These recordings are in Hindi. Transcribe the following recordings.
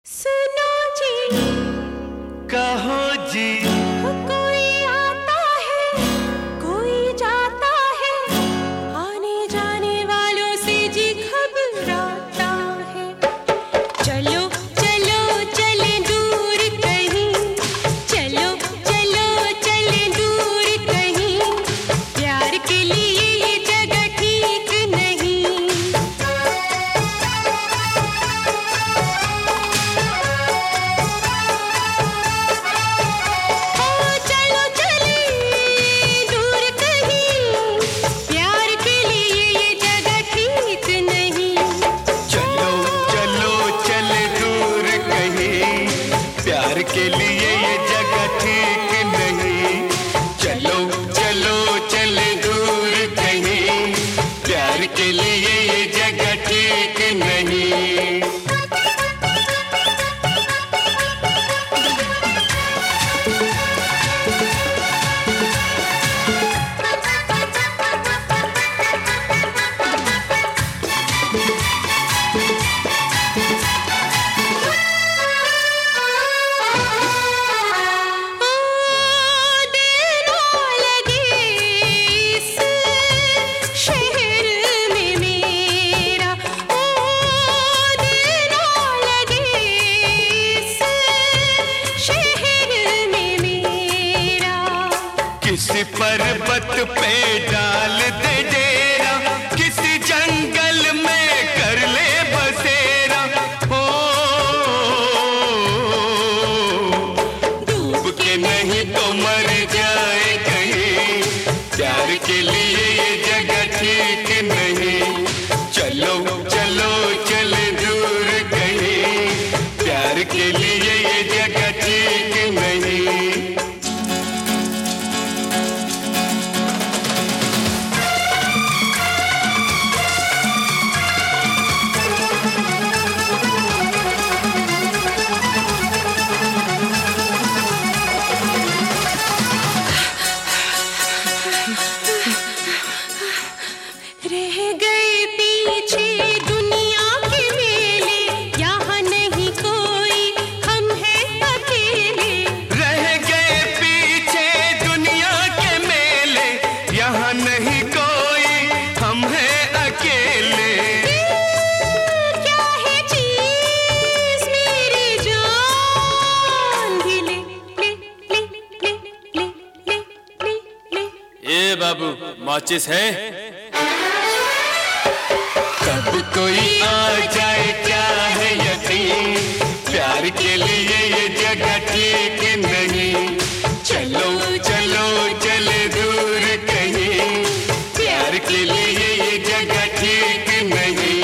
सुनो जी, कहो जी, कोई आता है कोई जाता है, आने जाने वालों से जी घबराता है। चलो चलो चले दूर कहीं, चलो चलो चले दूर कहीं, प्यार के लिए ये जगह ठीक नहीं। के लिए ये जगह ठीक नहीं। चलो चलो चले दूर कहीं, प्यार के लिए ये जगह ठीक नहीं। किसी पर्वत पे डाल दे डेरा, किसी जंगल में कर ले बसेरा। हो डूब के नहीं तो मर जाए कहीं, प्यार के लिए ये जगह ठीक नहीं। चलो चलो चले दूर कहीं, प्यार के लिए ये जगह ठीक नहीं। रह गए पीछे दुनिया के मेले, यहाँ नहीं कोई हम हैं अकेले। रह गए पीछे दुनिया के मेले, यहाँ नहीं कोई हम हैं अकेले। क्या है चीज़ मेरी जान, भी ले ले ले ले ले ले ले ले। ए बाबू, माचिस है? कब कोई आ जाए क्या है यकीन, प्यार के लिए ये जगह ठीक नहीं। चलो चलो चले दूर कहीं, प्यार के लिए ये जगह ठीक नहीं।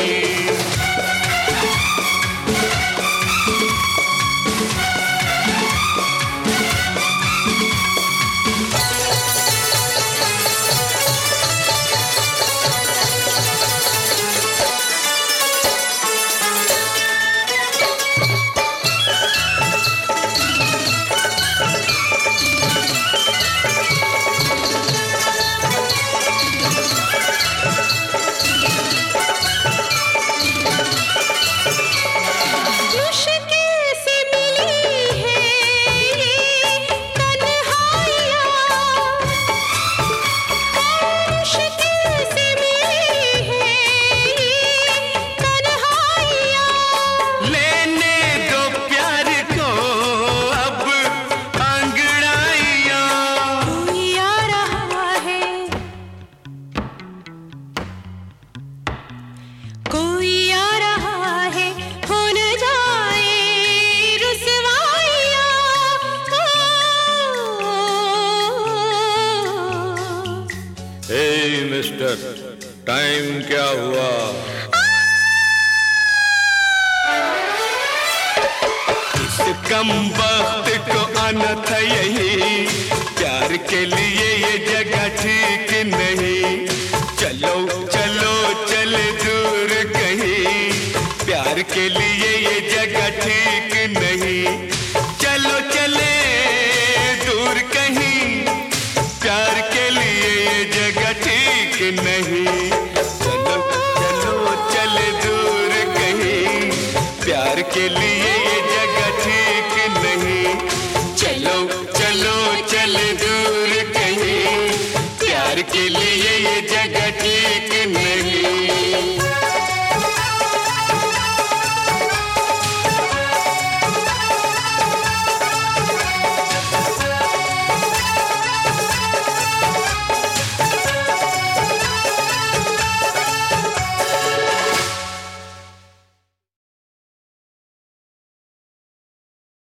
हे मिस्टर, टाइम क्या हुआ? इस कम वक्त को आना था यही, प्यार के लिए ये जगह ठीक नहीं। चलो चलो चले दूर कहीं, प्यार के लिए ये जगह ठीक नहीं। चलो चले दूर कहीं, प्यार के लिए ये जगह ठीक नहीं। चलो चलो चले दूर कहीं, प्यार के लिए ये प्यार के लिए ये जगह ठीक नहीं।